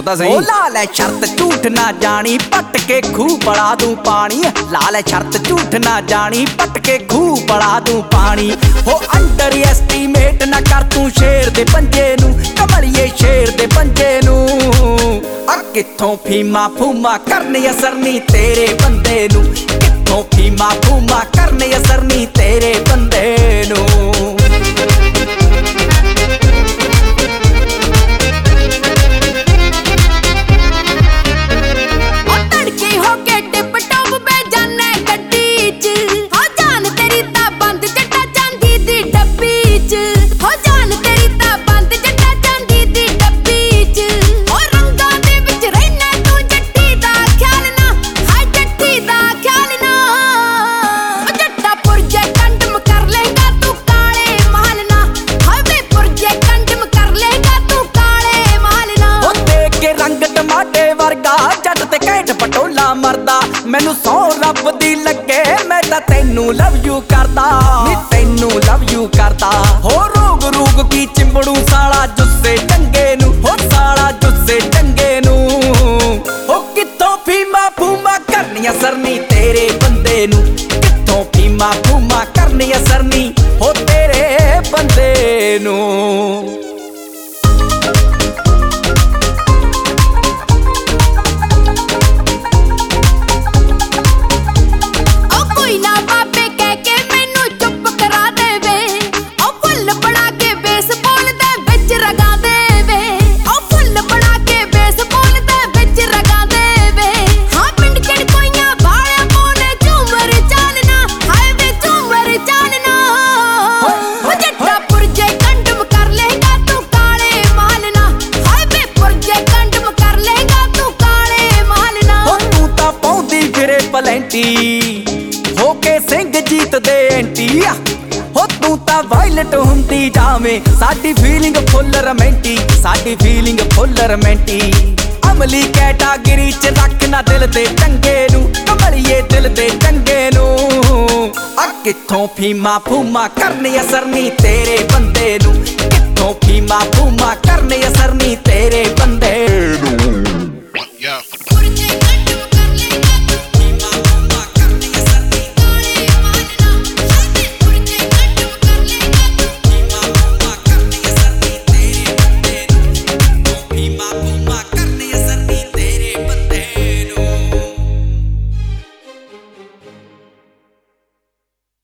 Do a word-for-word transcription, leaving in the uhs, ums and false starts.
ਤਾਂ ਸਹੀ। ਉਹ ਲਾ ਲੈ ਸ਼ਰਤ ਝੂਠ ਨਾ ਜਾਣੀ ਪੱਟ ਕੇ ਖੂਹ ਬੜਾ ਦੂੰ ਪਾਣੀ। ਲਾ ਲੈ ਸ਼ਰਤ ਝੂਠ ਨਾ ਜਾਣੀ ਪੱਟ ਕੇ ਖੂਹ ਬੜਾ ਦੂੰ ਪਾਣੀ। ਹੋ ਅੰਡਰ ਐਸਟੀਮੇਟ ਨਾ ਕਰ ਤੂੰ ਸ਼ੇਰ ਦੇ ਪੰਜੇ ਨੂੰ, ਕਮਲੀਏ ਸ਼ੇਰ ਦੇ ਪੰਜੇ ਨੂੰ। ਆ ਕਿੱਥੋਂ ਫੀਮਾ ਫੂਮਾ ਕਰਨੀ ਅਸਰ ਨੀ ਤੇਰੇ ਬੰਦੇ ਨੂੰ, ਕਿੱਥੋਂ ਫੀਮਾ ਫੂਮਾ ਕਰਨੀ ਅਸਰ ਨੀ ਤੇਰੇ ਬੰਦੇ ਨੂੰ। ਜੱਟ ਤੇ ਘੈਂਟ ਪਟੋਲਾ ਮਰਦਾ, ਮੈਨੂੰ ਸੌ ਰੱਬ ਦੀ ਲੱਗੇ ਮੈਂ ਤਾਂ ਤੈਨੂੰ ਲਵ ਯੂ ਕਰਦਾ ਨੀ, ਤੈਨੂੰ ਲਵ ਯੂ ਕਰਦਾ। ਹੋ ਰੋਗ ਰੂਗ ਕੀ ਚਿੰਬੜੂ ਸਾਲਾ ਜੁੱਸੇ ਚੰਗੇ ਨੂੰ, ਹੋ ਸਾਲਾ ਜੁੱਸੇ ਚੰਗੇ ਨੂੰ। ਹੋ ਕਿੱਥੋਂ ਫੀਮਾ ਫੂਮਾ ਕਰਨੀ ਅਸਰ ਨੀ ਤੇਰੇ ਬੰਦੇ ਨੂੰ, ਕਿੱਥੋਂ ਫੀਮਾ ਫੂਮਾ ਕਰਨੀ ਅਸਰ ਨੀ ਹੋ ਤੇਰੇ ਬੰਦੇ ਨੂੰ। ਹੋ ਕੇ ਸਿੰਘ ਜੀਤ ਦੇ ਐਂਟੀ ਹੋ ਤੂੰ ਤਾਂ ਵਾਇਲਟ ਹੁੰਦੀ ਜਾਵੇਂ, ਸਾਡੀ ਫੀਲਿੰਗ ਫੁੱਲ ਰੋਮਾਂਟੀ, ਸਾਡੀ ਫੀਲਿੰਗ ਫੁੱਲ ਰੋਮਾਂਟੀ। ਅਮਲੀ ਕੈਟਾਗਰੀ ਚ ਰੱਖਣਾ ਦਿਲ ਦੇ ਚੰਗੇ ਨੂੰ, ਕਮਲੀਏ ਦਿਲ ਦੇ ਚੰਗੇ ਨੂੰ। ਆ ਕਿੱਥੋਂ ਫੀਮਾ ਫੂਮਾ ਕਰਨੀ ਅਸਰ ਨੀ ਤੇਰੇ ਬੰਦੇ ਨੂੰ, ਕਿੱਥੋਂ ਫੀਮਾ ਫੂਮਾ ਕਰਨੀ ਅਸਰ ਨੀ ਤੇਰੇ ਬੰਦੇ ਨੂੰ।